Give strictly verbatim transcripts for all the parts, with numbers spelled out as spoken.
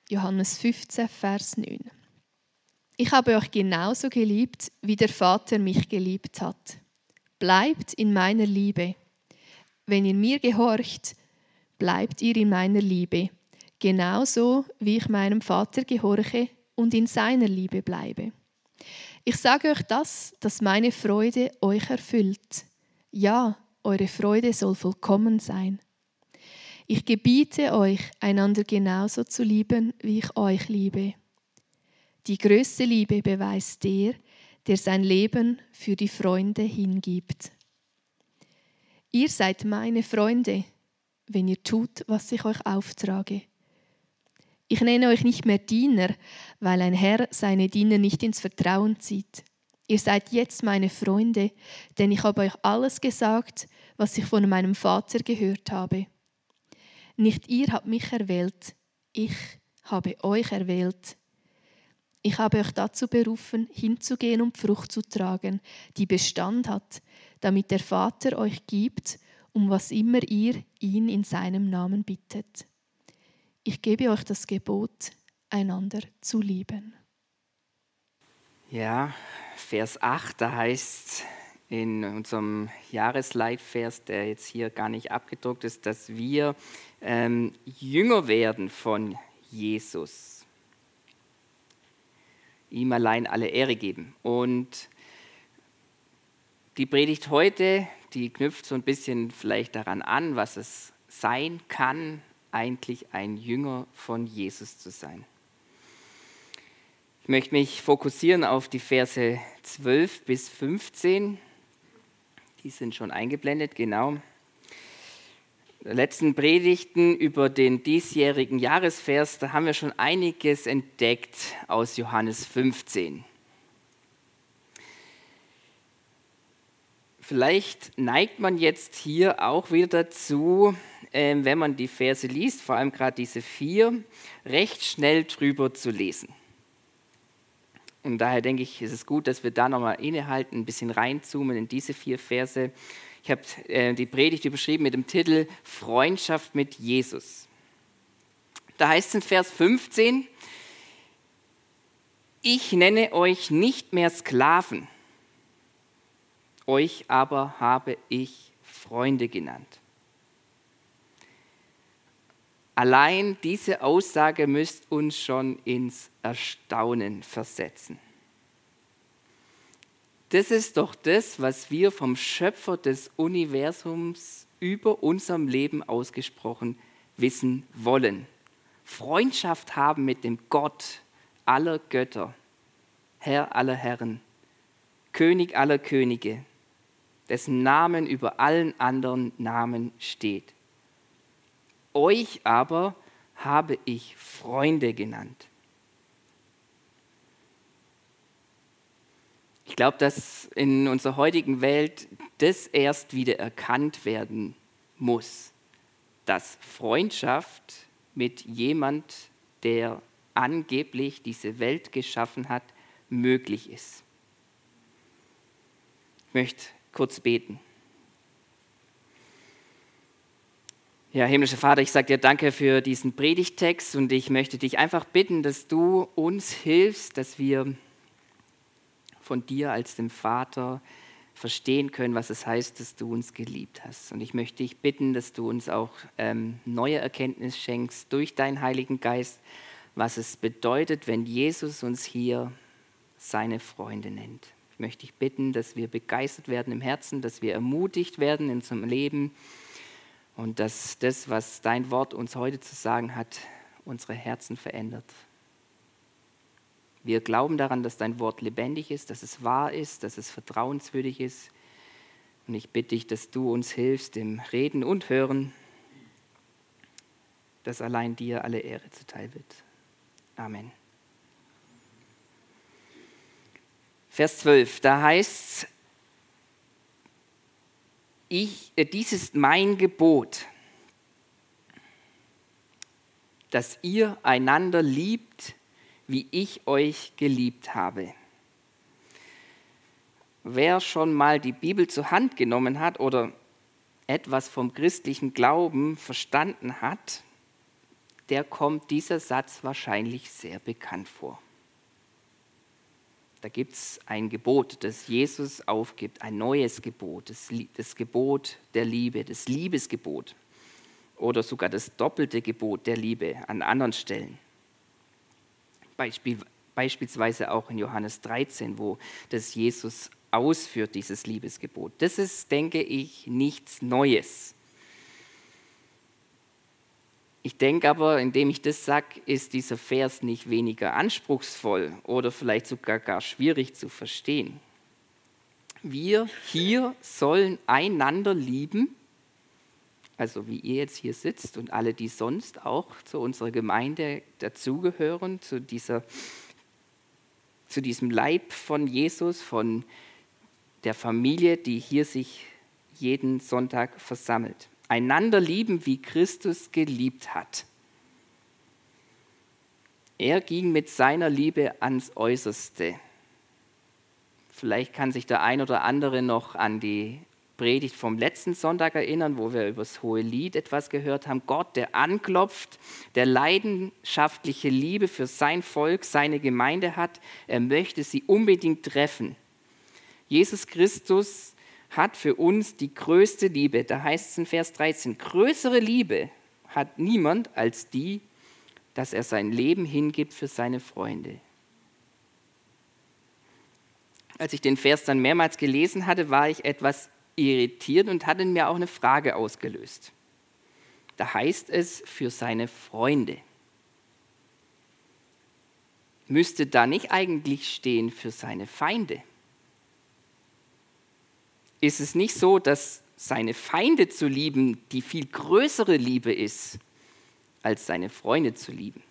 Johannes fünfzehn, Vers neun. Ich habe euch genauso geliebt, wie der Vater mich geliebt hat. Bleibt in meiner Liebe. Wenn ihr mir gehorcht, bleibt ihr in meiner Liebe, genauso wie ich meinem Vater gehorche und in seiner Liebe bleibe. Ich sage euch das, dass meine Freude euch erfüllt. Ja, eure Freude soll vollkommen sein. Ich gebiete euch, einander genauso zu lieben, wie ich euch liebe. Die größte Liebe beweist der, der sein Leben für die Freunde hingibt. Ihr seid meine Freunde, wenn ihr tut, was ich euch auftrage. Ich nenne euch nicht mehr Diener, weil ein Herr seine Diener nicht ins Vertrauen zieht. Ihr seid jetzt meine Freunde, denn ich habe euch alles gesagt, was ich von meinem Vater gehört habe. Nicht ihr habt mich erwählt, ich habe euch erwählt. Ich habe euch dazu berufen, hinzugehen und Frucht zu tragen, die Bestand hat, damit der Vater euch gibt, um was immer ihr ihn in seinem Namen bittet. Ich gebe euch das Gebot, einander zu lieben. Ja, Vers acht, da heißt in unserem Jahresleitvers, der jetzt hier gar nicht abgedruckt ist, dass wir ähm, Jünger werden von Jesus. Ihm allein alle Ehre geben. Und die Predigt heute, die knüpft so ein bisschen vielleicht daran an, was es sein kann, eigentlich ein Jünger von Jesus zu sein. Ich möchte mich fokussieren auf die Verse zwölf bis fünfzehn. Die sind schon eingeblendet, genau. In den letzten Predigten über den diesjährigen Jahresvers, da haben wir schon einiges entdeckt aus Johannes fünfzehn. Vielleicht neigt man jetzt hier auch wieder dazu, äh, wenn man die Verse liest, vor allem gerade diese vier, recht schnell drüber zu lesen. Und daher denke ich, ist es gut, dass wir da nochmal innehalten, ein bisschen reinzoomen in diese vier Verse. Ich habe äh, die Predigt überschrieben mit dem Titel Freundschaft mit Jesus. Da heißt es in Vers fünfzehn, ich nenne euch nicht mehr Sklaven, euch aber habe ich Freunde genannt. Allein diese Aussage müsste uns schon ins Erstaunen versetzen. Das ist doch das, was wir vom Schöpfer des Universums über unserem Leben ausgesprochen wissen wollen. Freundschaft haben mit dem Gott aller Götter, Herr aller Herren, König aller Könige, dessen Namen über allen anderen Namen steht. Euch aber habe ich Freunde genannt. Ich glaube, dass in unserer heutigen Welt das erst wieder erkannt werden muss, dass Freundschaft mit jemand, der angeblich diese Welt geschaffen hat, möglich ist. Ich möchte kurz beten. Ja, himmlischer Vater, ich sage dir danke für diesen Predigttext und ich möchte dich einfach bitten, dass du uns hilfst, dass wir von dir als dem Vater verstehen können, was es heißt, dass du uns geliebt hast. Und ich möchte dich bitten, dass du uns auch ähm, neue Erkenntnis schenkst durch deinen Heiligen Geist, was es bedeutet, wenn Jesus uns hier seine Freunde nennt. Ich möchte dich bitten, dass wir begeistert werden im Herzen, dass wir ermutigt werden in unserem Leben, und dass das, was dein Wort uns heute zu sagen hat, unsere Herzen verändert. Wir glauben daran, dass dein Wort lebendig ist, dass es wahr ist, dass es vertrauenswürdig ist. Und ich bitte dich, dass du uns hilfst im Reden und Hören, dass allein dir alle Ehre zuteil wird. Amen. Vers zwölf, da heißt es, Ich, äh, dies ist mein Gebot, dass ihr einander liebt, wie ich euch geliebt habe. Wer schon mal die Bibel zur Hand genommen hat oder etwas vom christlichen Glauben verstanden hat, der kommt dieser Satz wahrscheinlich sehr bekannt vor. Da gibt es ein Gebot, das Jesus aufgibt, ein neues Gebot, das, das Gebot der Liebe, das Liebesgebot oder sogar das doppelte Gebot der Liebe an anderen Stellen. Beispiel, beispielsweise auch in Johannes dreizehn, wo das Jesus ausführt, dieses Liebesgebot. Das ist, denke ich, nichts Neues. Ich denke aber, indem ich das sage, ist dieser Vers nicht weniger anspruchsvoll oder vielleicht sogar gar schwierig zu verstehen. Wir hier sollen einander lieben, also wie ihr jetzt hier sitzt und alle, die sonst auch zu unserer Gemeinde dazugehören, zu dieser, zu diesem Leib von Jesus, von der Familie, die hier sich jeden Sonntag versammelt. Einander lieben, wie Christus geliebt hat. Er ging mit seiner Liebe ans Äußerste. Vielleicht kann sich der ein oder andere noch an die Predigt vom letzten Sonntag erinnern, wo wir über das Hohe Lied etwas gehört haben. Gott, der anklopft, der leidenschaftliche Liebe für sein Volk, seine Gemeinde hat. Er möchte sie unbedingt treffen. Jesus Christus hat für uns die größte Liebe. Da heißt es in Vers dreizehn, größere Liebe hat niemand als die, dass er sein Leben hingibt für seine Freunde. Als ich den Vers dann mehrmals gelesen hatte, war ich etwas irritiert und hatte mir auch eine Frage ausgelöst. Da heißt es, für seine Freunde. Müsste da nicht eigentlich stehen, für seine Feinde? Ist es nicht so, dass seine Feinde zu lieben die viel größere Liebe ist, als seine Freunde zu lieben?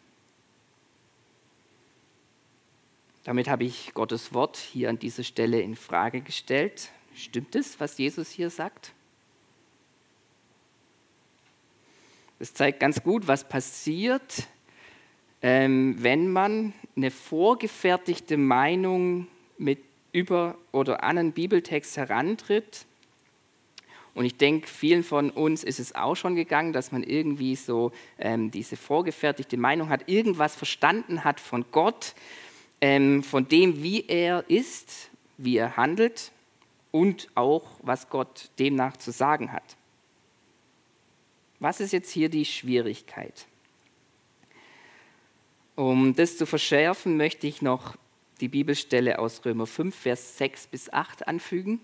Damit habe ich Gottes Wort hier an dieser Stelle in Frage gestellt. Stimmt es, was Jesus hier sagt? Das zeigt ganz gut, was passiert, ähm, wenn man eine vorgefertigte Meinung mit über oder an einen Bibeltext herantritt. Und ich denke, vielen von uns ist es auch schon gegangen, dass man irgendwie so ähm, diese vorgefertigte Meinung hat, irgendwas verstanden hat von Gott, ähm, von dem, wie er ist, wie er handelt und auch, was Gott demnach zu sagen hat. Was ist jetzt hier die Schwierigkeit? Um das zu verschärfen, möchte ich noch die Bibelstelle aus Römer fünf, Vers sechs bis acht anfügen.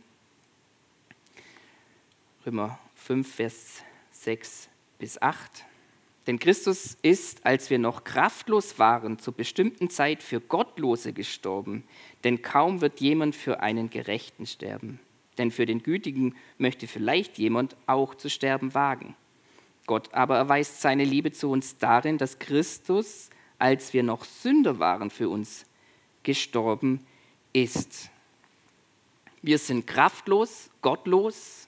Römer fünf, Vers sechs bis acht. Denn Christus ist, als wir noch kraftlos waren, zur bestimmten Zeit für Gottlose gestorben. Denn kaum wird jemand für einen Gerechten sterben. Denn für den Gütigen möchte vielleicht jemand auch zu sterben wagen. Gott aber erweist seine Liebe zu uns darin, dass Christus, als wir noch Sünder waren, für uns gestorben ist. Wir sind kraftlos, gottlos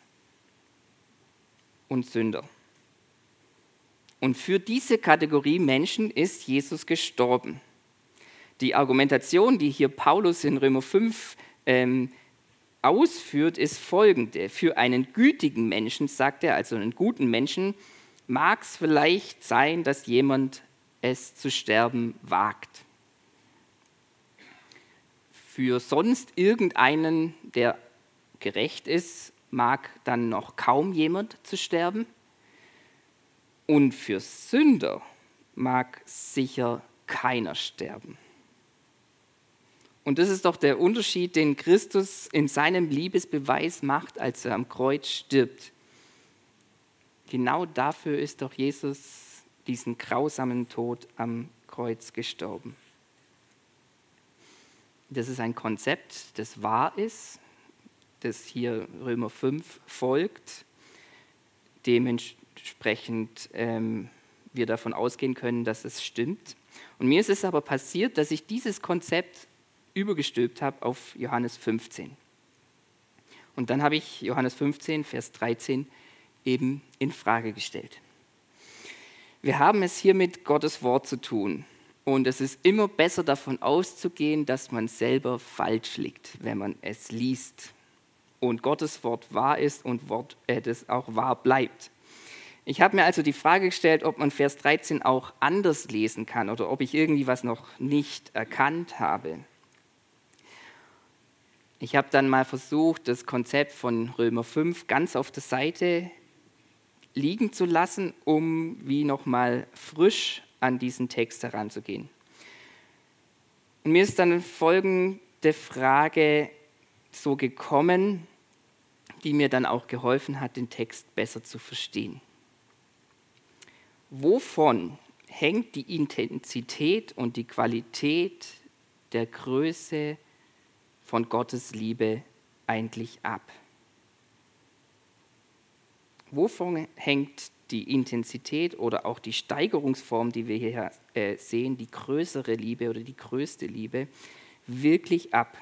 und Sünder. Und für diese Kategorie Menschen ist Jesus gestorben. Die Argumentation, die hier Paulus in Römer fünf ähm, ausführt, ist folgende. Für einen gütigen Menschen, sagt er, also einen guten Menschen, mag es vielleicht sein, dass jemand es zu sterben wagt. Für sonst irgendeinen, der gerecht ist, mag dann noch kaum jemand zu sterben. Und für Sünder mag sicher keiner sterben. Und das ist doch der Unterschied, den Christus in seinem Liebesbeweis macht, als er am Kreuz stirbt. Genau dafür ist doch Jesus diesen grausamen Tod am Kreuz gestorben. Das ist ein Konzept, das wahr ist, das hier Römer fünf folgt, dementsprechend ähm, wir davon ausgehen können, dass es stimmt. Und mir ist es aber passiert, dass ich dieses Konzept übergestülpt habe auf Johannes fünfzehn. Und dann habe ich Johannes fünfzehn, Vers dreizehn eben in Frage gestellt. Wir haben es hier mit Gottes Wort zu tun. Und es ist immer besser davon auszugehen, dass man selber falsch liegt, wenn man es liest. Und Gottes Wort wahr ist und Wort, äh, das auch wahr bleibt. Ich habe mir also die Frage gestellt, ob man Vers dreizehn auch anders lesen kann oder ob ich irgendwie was noch nicht erkannt habe. Ich habe dann mal versucht, das Konzept von Römer fünf ganz auf der Seite liegen zu lassen, um wie nochmal frisch an diesen Text heranzugehen. Und mir ist dann folgende Frage so gekommen, die mir dann auch geholfen hat, den Text besser zu verstehen. Wovon hängt die Intensität und die Qualität der Größe von Gottes Liebe eigentlich ab? Wovon hängt die Intensität oder auch die Steigerungsform, die wir hier äh, sehen, die größere Liebe oder die größte Liebe, wirklich ab?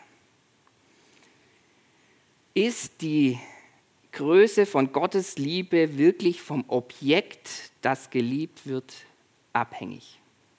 Ist die Größe von Gottes Liebe wirklich vom Objekt, das geliebt wird, abhängig?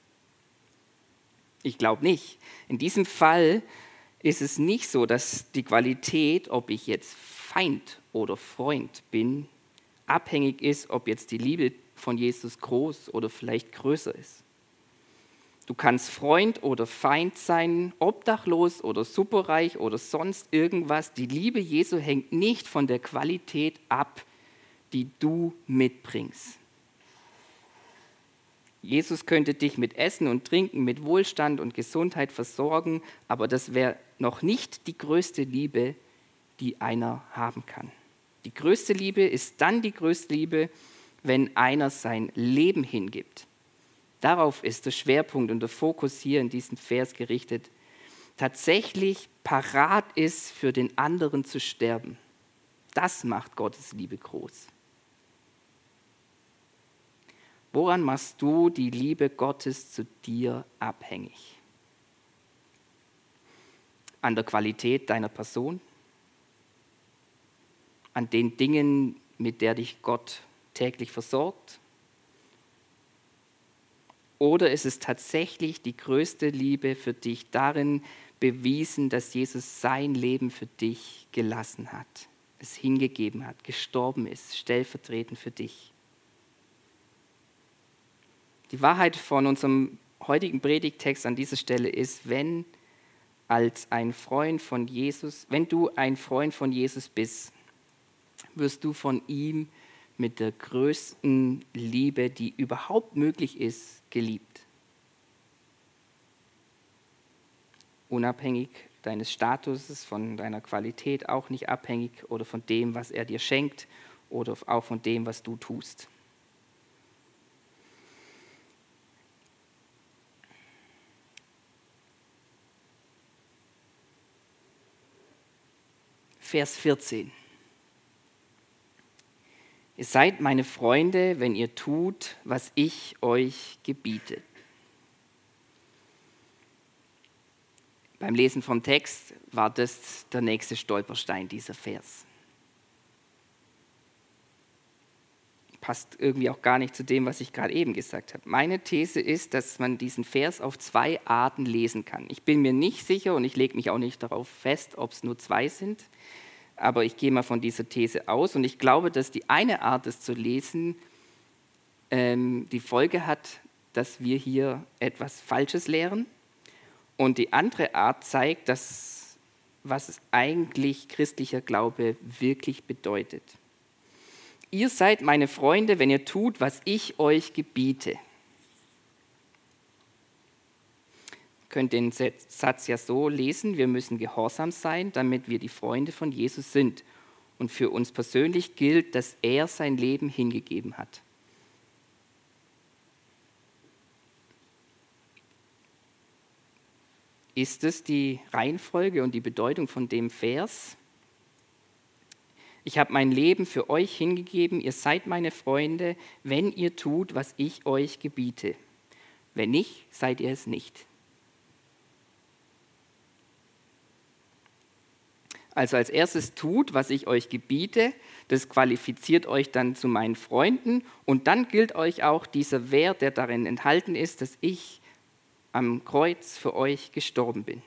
Ich glaube nicht. In diesem Fall ist es nicht so, dass die Qualität, ob ich jetzt Feind oder Freund bin, abhängig ist, ob jetzt die Liebe von Jesus groß oder vielleicht größer ist. Du kannst Freund oder Feind sein, obdachlos oder superreich oder sonst irgendwas. Die Liebe Jesu hängt nicht von der Qualität ab, die du mitbringst. Jesus könnte dich mit Essen und Trinken, mit Wohlstand und Gesundheit versorgen, aber das wäre noch nicht die größte Liebe, die einer haben kann. Die größte Liebe ist dann die größte Liebe, wenn einer sein Leben hingibt. Darauf ist der Schwerpunkt und der Fokus hier in diesem Vers gerichtet. Tatsächlich parat ist, für den anderen zu sterben. Das macht Gottes Liebe groß. Woran machst du die Liebe Gottes zu dir abhängig? An der Qualität deiner Person? An den Dingen, mit der dich Gott täglich versorgt? Oder ist es tatsächlich die größte Liebe für dich darin bewiesen, dass Jesus sein Leben für dich gelassen hat, es hingegeben hat, gestorben ist, stellvertretend für dich? Die Wahrheit von unserem heutigen Predigttext an dieser Stelle ist, wenn als ein Freund von Jesus, wenn du ein Freund von Jesus bist, wirst du von ihm mit der größten Liebe, die überhaupt möglich ist, geliebt. Unabhängig deines Statuses, von deiner Qualität, auch nicht abhängig oder von dem, was er dir schenkt oder auch von dem, was du tust. Vers vierzehn. Ihr seid meine Freunde, wenn ihr tut, was ich euch gebiete. Beim Lesen vom Text war das der nächste Stolperstein, dieser Vers. Passt irgendwie auch gar nicht zu dem, was ich gerade eben gesagt habe. Meine These ist, dass man diesen Vers auf zwei Arten lesen kann. Ich bin mir nicht sicher und ich lege mich auch nicht darauf fest, ob es nur zwei sind. Aber ich gehe mal von dieser These aus und ich glaube, dass die eine Art, es zu lesen, ähm, die Folge hat, dass wir hier etwas Falsches lehren und die andere Art zeigt, dass, was es eigentlich christlicher Glaube wirklich bedeutet. Ihr seid meine Freunde, wenn ihr tut, was ich euch gebiete. Ihr könnt den Satz ja so lesen, wir müssen gehorsam sein, damit wir die Freunde von Jesus sind. Und für uns persönlich gilt, dass er sein Leben hingegeben hat. Ist es die Reihenfolge und die Bedeutung von dem Vers? Ich habe mein Leben für euch hingegeben, ihr seid meine Freunde, wenn ihr tut, was ich euch gebiete. Wenn nicht, seid ihr es nicht. Also als erstes tut, was ich euch gebiete, das qualifiziert euch dann zu meinen Freunden und dann gilt euch auch dieser Wert, der darin enthalten ist, dass ich am Kreuz für euch gestorben bin.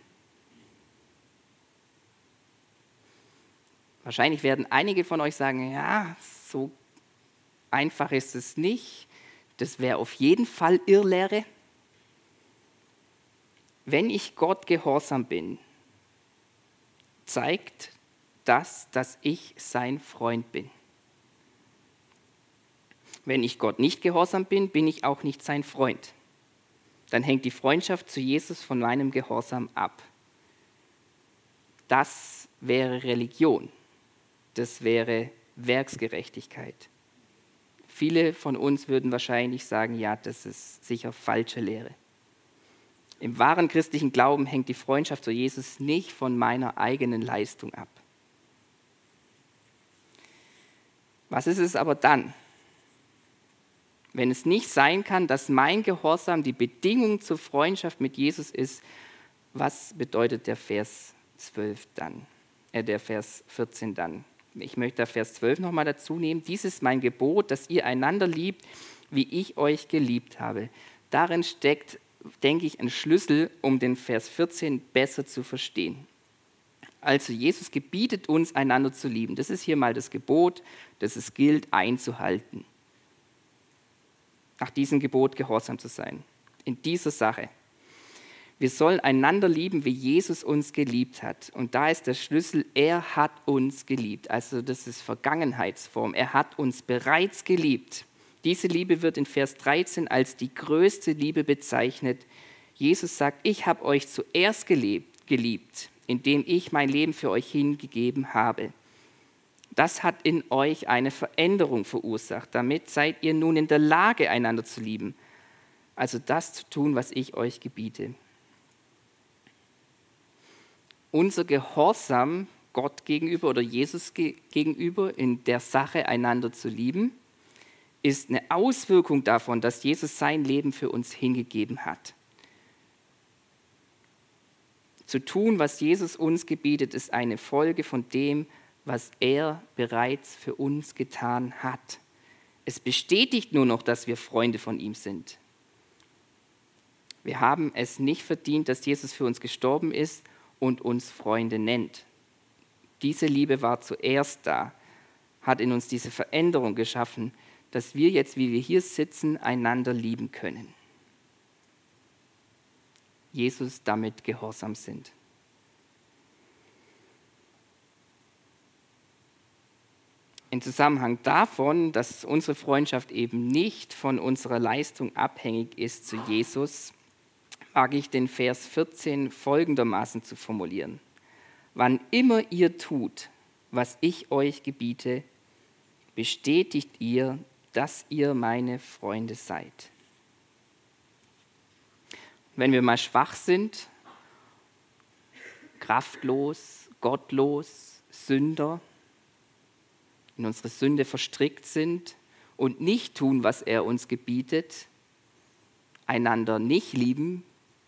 Wahrscheinlich werden einige von euch sagen, ja, so einfach ist es nicht. Das wäre auf jeden Fall Irrlehre. Wenn ich Gott gehorsam bin, zeigt das, dass ich sein Freund bin. Wenn ich Gott nicht gehorsam bin, bin ich auch nicht sein Freund. Dann hängt die Freundschaft zu Jesus von meinem Gehorsam ab. Das wäre Religion. Das wäre Werksgerechtigkeit. Viele von uns würden wahrscheinlich sagen, ja, das ist sicher falsche Lehre. Im wahren christlichen Glauben hängt die Freundschaft zu Jesus nicht von meiner eigenen Leistung ab. Was ist es aber dann, wenn es nicht sein kann, dass mein Gehorsam die Bedingung zur Freundschaft mit Jesus ist? Was bedeutet der Vers zwölf dann? Äh, der Vers vierzehn dann? Ich möchte da Vers zwölf nochmal dazu nehmen. Dies ist mein Gebot, dass ihr einander liebt, wie ich euch geliebt habe. Darin steckt, denke ich, ein Schlüssel, um den Vers vierzehn besser zu verstehen. Also Jesus gebietet uns, einander zu lieben. Das ist hier mal das Gebot, das es gilt einzuhalten. Nach diesem Gebot gehorsam zu sein. In dieser Sache. Wir sollen einander lieben, wie Jesus uns geliebt hat. Und da ist der Schlüssel, er hat uns geliebt. Also das ist Vergangenheitsform. Er hat uns bereits geliebt. Diese Liebe wird in Vers dreizehn als die größte Liebe bezeichnet. Jesus sagt, ich habe euch zuerst gelebt, geliebt, indem ich mein Leben für euch hingegeben habe. Das hat in euch eine Veränderung verursacht. Damit seid ihr nun in der Lage, einander zu lieben. Also das zu tun, was ich euch gebiete. Unser Gehorsam Gott gegenüber oder Jesus gegenüber in der Sache, einander zu lieben, ist eine Auswirkung davon, dass Jesus sein Leben für uns hingegeben hat. Zu tun, was Jesus uns gebietet, ist eine Folge von dem, was er bereits für uns getan hat. Es bestätigt nur noch, dass wir Freunde von ihm sind. Wir haben es nicht verdient, dass Jesus für uns gestorben ist und uns Freunde nennt. Diese Liebe war zuerst da, hat in uns diese Veränderung geschaffen, dass wir jetzt, wie wir hier sitzen, einander lieben können. Jesus damit gehorsam sind. Im Zusammenhang davon, dass unsere Freundschaft eben nicht von unserer Leistung abhängig ist zu Jesus, wage ich den Vers vierzehn folgendermaßen zu formulieren. Wann immer ihr tut, was ich euch gebiete, bestätigt ihr, dass ihr meine Freunde seid. Wenn wir mal schwach sind, kraftlos, gottlos, Sünder, in unsere Sünde verstrickt sind und nicht tun, was er uns gebietet, einander nicht lieben,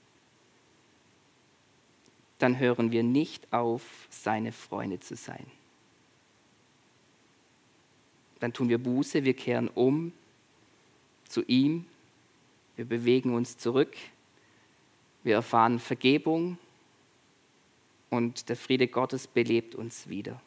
dann hören wir nicht auf, seine Freunde zu sein. Dann tun wir Buße, wir kehren um zu ihm, wir bewegen uns zurück, wir erfahren Vergebung und der Friede Gottes belebt uns wieder.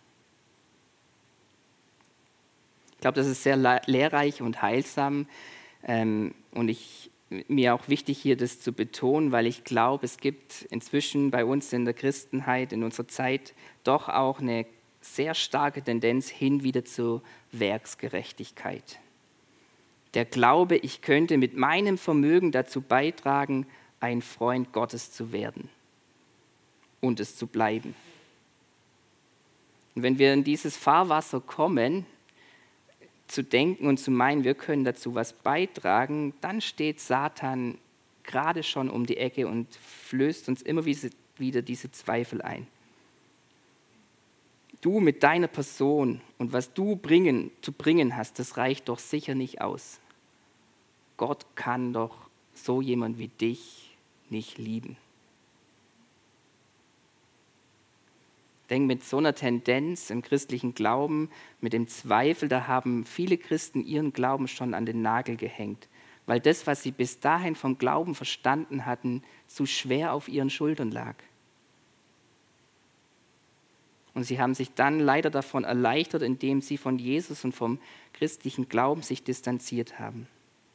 Ich glaube, das ist sehr lehrreich und heilsam ähm, und ich, mir auch wichtig, hier das zu betonen, weil ich glaube, es gibt inzwischen bei uns in der Christenheit, in unserer Zeit, doch auch eine sehr starke Tendenz hin wieder zur Werksgerechtigkeit. Der Glaube, ich könnte mit meinem Vermögen dazu beitragen, ein Freund Gottes zu werden und es zu bleiben. Und wenn wir in dieses Fahrwasser kommen, zu denken und zu meinen, wir können dazu was beitragen, dann steht Satan gerade schon um die Ecke und flößt uns immer wieder diese Zweifel ein. Du mit deiner Person und was du bringen, zu bringen hast, das reicht doch sicher nicht aus. Gott kann doch so jemand wie dich nicht lieben. Ich denke, mit so einer Tendenz im christlichen Glauben, mit dem Zweifel, da haben viele Christen ihren Glauben schon an den Nagel gehängt, weil das, was sie bis dahin vom Glauben verstanden hatten, zu schwer auf ihren Schultern lag. Und sie haben sich dann leider davon erleichtert, indem sie von Jesus und vom christlichen Glauben sich distanziert haben.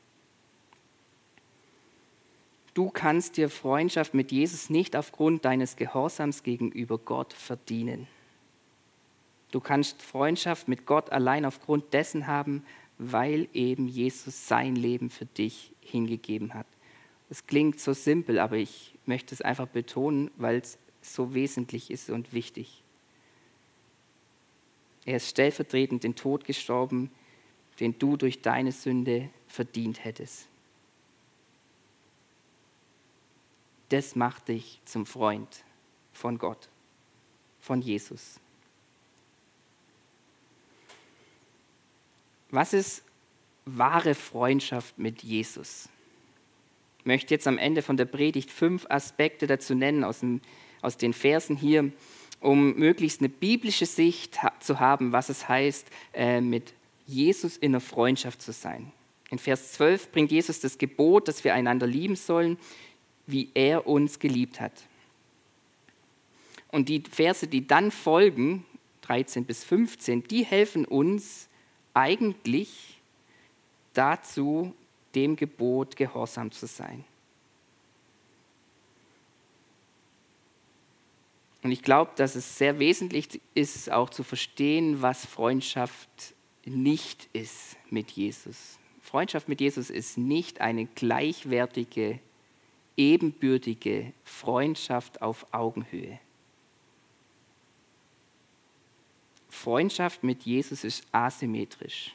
Du kannst dir Freundschaft mit Jesus nicht aufgrund deines Gehorsams gegenüber Gott verdienen. Du kannst Freundschaft mit Gott allein aufgrund dessen haben, weil eben Jesus sein Leben für dich hingegeben hat. Es klingt so simpel, aber ich möchte es einfach betonen, weil es so wesentlich ist und wichtig. Er ist stellvertretend den Tod gestorben, den du durch deine Sünde verdient hättest. Das macht dich zum Freund von Gott, von Jesus. Was ist wahre Freundschaft mit Jesus? Ich möchte jetzt am Ende von der Predigt fünf Aspekte dazu nennen aus, dem, aus den Versen hier, um möglichst eine biblische Sicht ha- zu haben, was es heißt, äh, mit Jesus in einer Freundschaft zu sein. In Vers zwölf bringt Jesus das Gebot, dass wir einander lieben sollen, wie er uns geliebt hat. Und die Verse, die dann folgen, dreizehn bis fünfzehn, die helfen uns eigentlich dazu, dem Gebot gehorsam zu sein. Und ich glaube, dass es sehr wesentlich ist, auch zu verstehen, was Freundschaft nicht ist mit Jesus. Freundschaft mit Jesus ist nicht eine gleichwertige, ebenbürtige Freundschaft auf Augenhöhe. Freundschaft mit Jesus ist asymmetrisch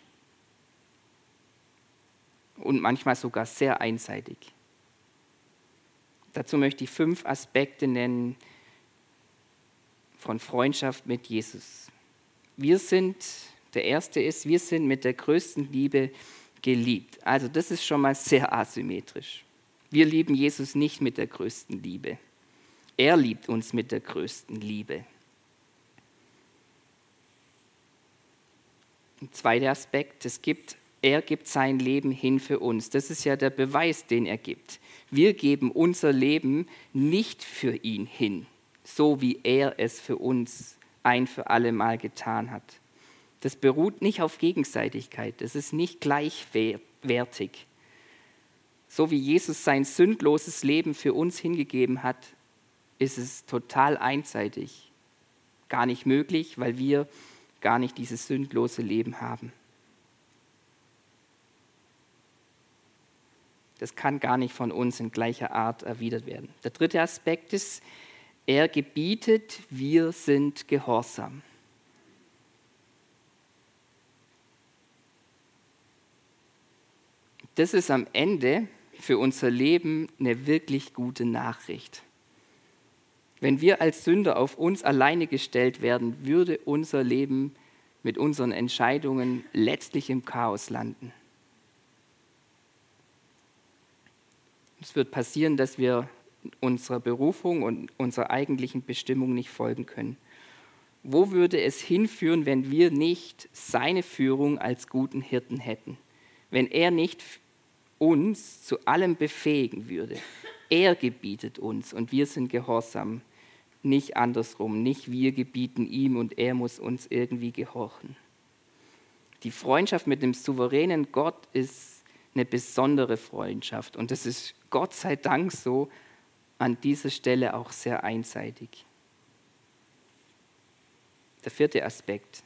und manchmal sogar sehr einseitig. Dazu möchte ich fünf Aspekte nennen von Freundschaft mit Jesus. Wir sind, der erste ist, wir sind mit der größten Liebe geliebt. Also das ist schon mal sehr asymmetrisch. Wir lieben Jesus nicht mit der größten Liebe. Er liebt uns mit der größten Liebe. Ein zweiter Aspekt, es gibt, er gibt sein Leben hin für uns. Das ist ja der Beweis, den er gibt. Wir geben unser Leben nicht für ihn hin, so wie er es für uns ein für alle Mal getan hat. Das beruht nicht auf Gegenseitigkeit, das ist nicht gleichwertig. So wie Jesus sein sündloses Leben für uns hingegeben hat, ist es total einseitig. Gar nicht möglich, weil wir gar nicht dieses sündlose Leben haben. Das kann gar nicht von uns in gleicher Art erwidert werden. Der dritte Aspekt ist, er gebietet, wir sind gehorsam. Das ist am Ende für unser Leben eine wirklich gute Nachricht. Wenn wir als Sünder auf uns alleine gestellt werden, würde unser Leben mit unseren Entscheidungen letztlich im Chaos landen. Es wird passieren, dass wir unserer Berufung und unserer eigentlichen Bestimmung nicht folgen können. Wo würde es hinführen, wenn wir nicht seine Führung als guten Hirten hätten? Wenn er nicht uns zu allem befähigen würde. Er gebietet uns und wir sind gehorsam. Nicht andersrum, nicht wir gebieten ihm und er muss uns irgendwie gehorchen. Die Freundschaft mit dem souveränen Gott ist eine besondere Freundschaft und das ist Gott sei Dank so, an dieser Stelle auch sehr einseitig. Der vierte Aspekt.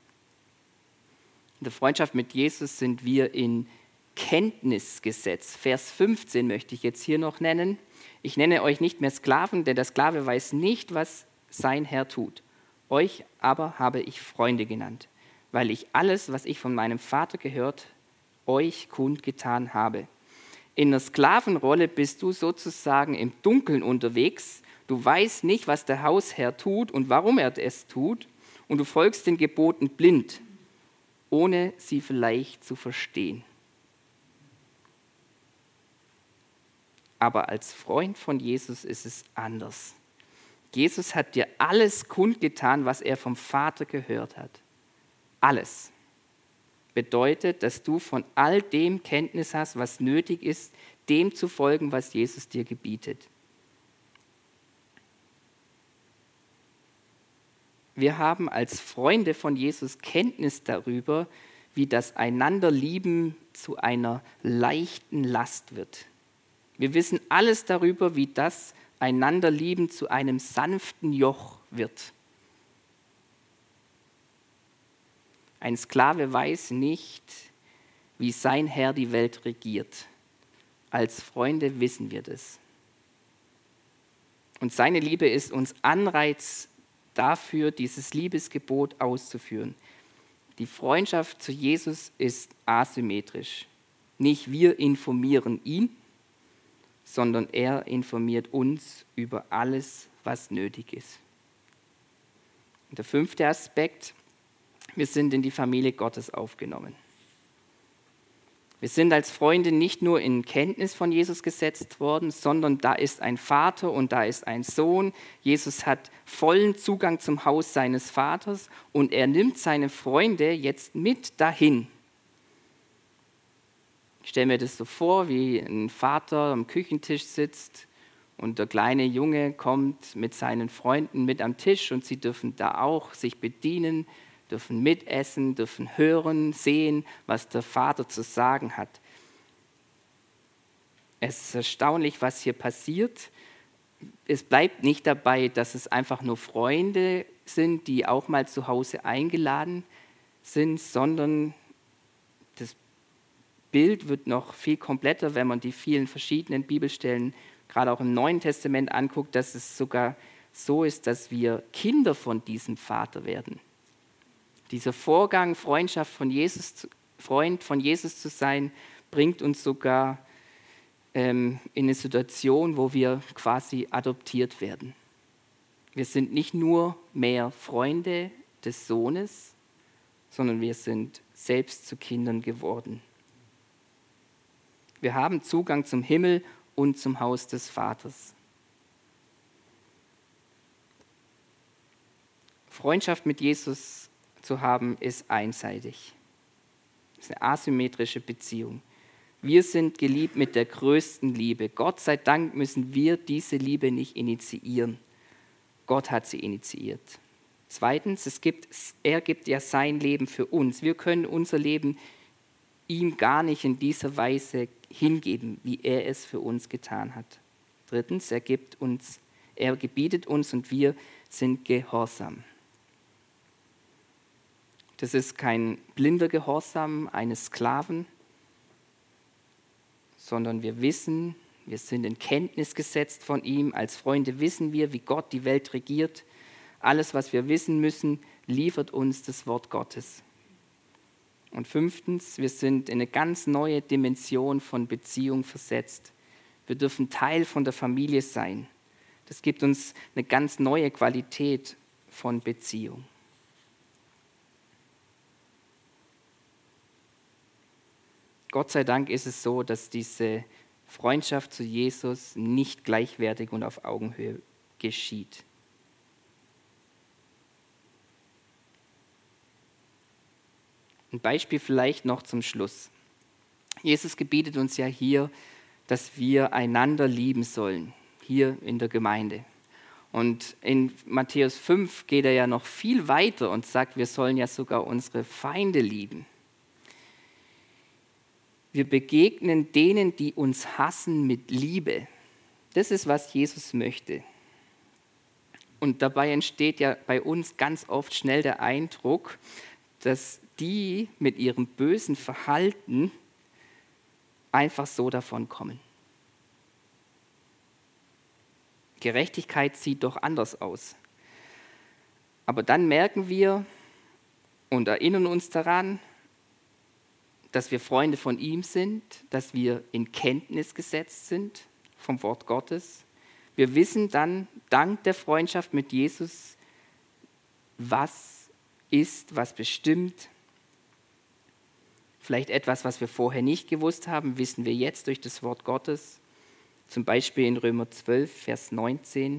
In der Freundschaft mit Jesus sind wir in Kenntnis gesetzt. Vers fünfzehn möchte ich jetzt hier noch nennen. Ich nenne euch nicht mehr Sklaven, denn der Sklave weiß nicht, was sein Herr tut. Euch aber habe ich Freunde genannt, weil ich alles, was ich von meinem Vater gehört, euch kundgetan habe. In der Sklavenrolle bist du sozusagen im Dunkeln unterwegs. Du weißt nicht, was der Hausherr tut und warum er es tut. Und du folgst den Geboten blind, ohne sie vielleicht zu verstehen. Aber als Freund von Jesus ist es anders. Jesus hat dir alles kundgetan, was er vom Vater gehört hat. Alles. Bedeutet, dass du von all dem Kenntnis hast, was nötig ist, dem zu folgen, was Jesus dir gebietet. Wir haben als Freunde von Jesus Kenntnis darüber, wie das Einanderlieben zu einer leichten Last wird. Wir wissen alles darüber, wie das Einanderlieben zu einem sanften Joch wird. Ein Sklave weiß nicht, wie sein Herr die Welt regiert. Als Freunde wissen wir das. Und seine Liebe ist uns Anreiz dafür, dieses Liebesgebot auszuführen. Die Freundschaft zu Jesus ist asymmetrisch. Nicht wir informieren ihn, sondern er informiert uns über alles, was nötig ist. Und der fünfte Aspekt: Wir sind in die Familie Gottes aufgenommen. Wir sind als Freunde nicht nur in Kenntnis von Jesus gesetzt worden, sondern da ist ein Vater und da ist ein Sohn. Jesus hat vollen Zugang zum Haus seines Vaters und er nimmt seine Freunde jetzt mit dahin. Ich stelle mir das so vor, wie ein Vater am Küchentisch sitzt und der kleine Junge kommt mit seinen Freunden mit am Tisch und sie dürfen da auch sich bedienen, dürfen mitessen, dürfen hören, sehen, was der Vater zu sagen hat. Es ist erstaunlich, was hier passiert. Es bleibt nicht dabei, dass es einfach nur Freunde sind, die auch mal zu Hause eingeladen sind, sondern das Bild wird noch viel kompletter, wenn man die vielen verschiedenen Bibelstellen, gerade auch im Neuen Testament, anguckt, dass es sogar so ist, dass wir Kinder von diesem Vater werden. Dieser Vorgang, Freundschaft von Jesus, Freund von Jesus zu sein, bringt uns sogar ähm, in eine Situation, wo wir quasi adoptiert werden. Wir sind nicht nur mehr Freunde des Sohnes, sondern wir sind selbst zu Kindern geworden. Wir haben Zugang zum Himmel und zum Haus des Vaters. Freundschaft mit Jesus zu haben, ist einseitig. Es ist eine asymmetrische Beziehung. Wir sind geliebt mit der größten Liebe. Gott sei Dank müssen wir diese Liebe nicht initiieren. Gott hat sie initiiert. Zweitens, es gibt, er gibt ja sein Leben für uns. Wir können unser Leben ihm gar nicht in dieser Weise hingeben, wie er es für uns getan hat. Drittens, er gibt uns, er gebietet uns und wir sind gehorsam. Das ist kein blinder Gehorsam eines Sklaven, sondern wir wissen, wir sind in Kenntnis gesetzt von ihm. Als Freunde wissen wir, wie Gott die Welt regiert. Alles, was wir wissen müssen, liefert uns das Wort Gottes. Und fünftens, wir sind in eine ganz neue Dimension von Beziehung versetzt. Wir dürfen Teil von der Familie sein. Das gibt uns eine ganz neue Qualität von Beziehung. Gott sei Dank ist es so, dass diese Freundschaft zu Jesus nicht gleichwertig und auf Augenhöhe geschieht. Ein Beispiel vielleicht noch zum Schluss. Jesus gebietet uns ja hier, dass wir einander lieben sollen, hier in der Gemeinde. Und in Matthäus fünf geht er ja noch viel weiter und sagt, wir sollen ja sogar unsere Feinde lieben. Wir begegnen denen, die uns hassen, mit Liebe. Das ist, was Jesus möchte. Und dabei entsteht ja bei uns ganz oft schnell der Eindruck, dass die mit ihrem bösen Verhalten einfach so davon kommen. Gerechtigkeit sieht doch anders aus. Aber dann merken wir und erinnern uns daran, dass wir Freunde von ihm sind, dass wir in Kenntnis gesetzt sind vom Wort Gottes. Wir wissen dann, dank der Freundschaft mit Jesus, was ist, was bestimmt. Vielleicht etwas, was wir vorher nicht gewusst haben, wissen wir jetzt durch das Wort Gottes. Zum Beispiel in Römer zwölf, Vers neunzehn,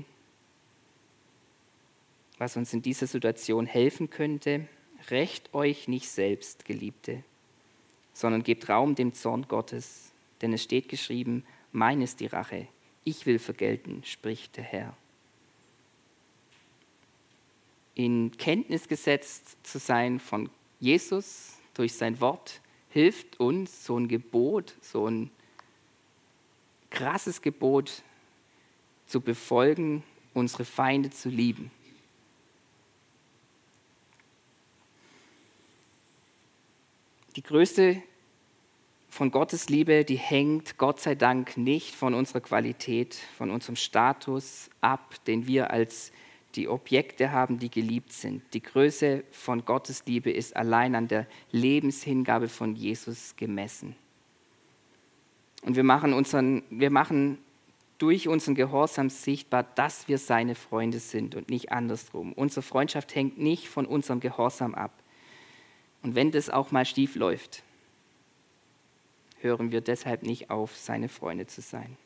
was uns in dieser Situation helfen könnte. Rächt euch nicht selbst, Geliebte, sondern gebt Raum dem Zorn Gottes. Denn es steht geschrieben, mein ist die Rache, ich will vergelten, spricht der Herr. in Kenntnis gesetzt zu sein von Jesus durch sein Wort, hilft uns, so ein Gebot, so ein krasses Gebot zu befolgen, unsere Feinde zu lieben. Die größte von Gottes Liebe, die hängt Gott sei Dank nicht von unserer Qualität, von unserem Status ab, den wir als die Objekte haben, die geliebt sind. Die Größe von Gottes Liebe ist allein an der Lebenshingabe von Jesus gemessen. Und wir machen, unseren, wir machen durch unseren Gehorsam sichtbar, dass wir seine Freunde sind und nicht andersrum. Unsere Freundschaft hängt nicht von unserem Gehorsam ab. Und wenn das auch mal schief läuft, hören wir deshalb nicht auf, seine Freunde zu sein.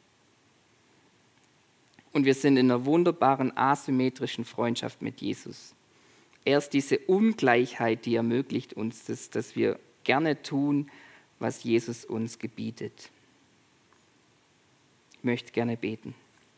Und wir sind in einer wunderbaren asymmetrischen Freundschaft mit Jesus. Erst diese Ungleichheit, die ermöglicht uns das, dass wir gerne tun, was Jesus uns gebietet. Ich möchte gerne beten.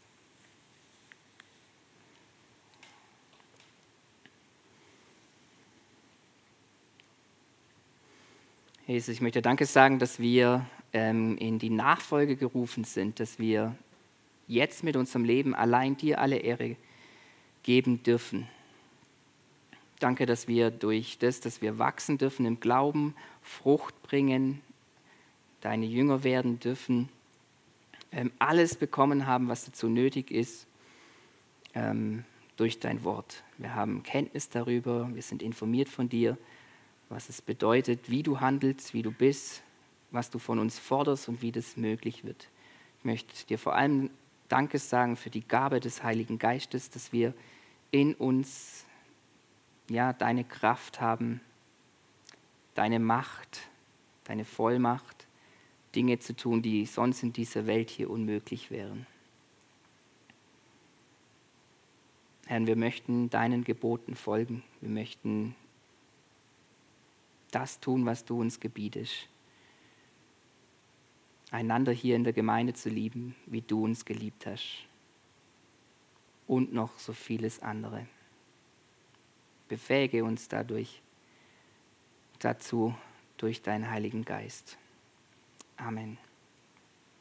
Jesus, ich möchte Danke sagen, dass wir ähm, in die Nachfolge gerufen sind, dass wir jetzt mit unserem Leben allein dir alle Ehre geben dürfen. Danke, dass wir durch das, dass wir wachsen dürfen im Glauben, Frucht bringen, deine Jünger werden dürfen, ähm, alles bekommen haben, was dazu nötig ist, ähm, durch dein Wort. Wir haben Kenntnis darüber, wir sind informiert von dir, was es bedeutet, wie du handelst, wie du bist, was du von uns forderst und wie das möglich wird. Ich möchte dir vor allem Danke sagen für die Gabe des Heiligen Geistes, dass wir in uns ja, deine Kraft haben, deine Macht, deine Vollmacht, Dinge zu tun, die sonst in dieser Welt hier unmöglich wären. Herr, wir möchten deinen Geboten folgen. Wir möchten das tun, was du uns gebietest. Einander hier in der Gemeinde zu lieben, wie du uns geliebt hast. Und noch so vieles andere. Befähige uns dadurch, dazu durch deinen Heiligen Geist. Amen.